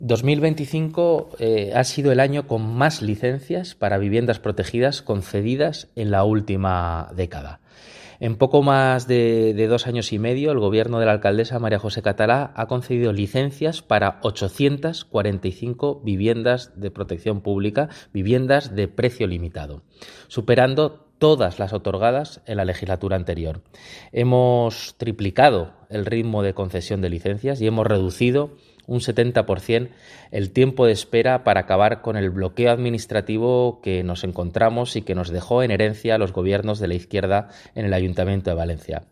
2025 ha sido el año con más licencias para viviendas protegidas concedidas en la última década. En poco más de 2 años y medio, el gobierno de la alcaldesa María José Catalá ha concedido licencias para 845 viviendas de protección pública, viviendas de precio limitado, superando todas las otorgadas en la legislatura anterior. Hemos triplicado el ritmo de concesión de licencias y hemos reducido un 70% el tiempo de espera para acabar con el bloqueo administrativo que nos encontramos y que nos dejó en herencia a los gobiernos de la izquierda en el Ayuntamiento de Valencia.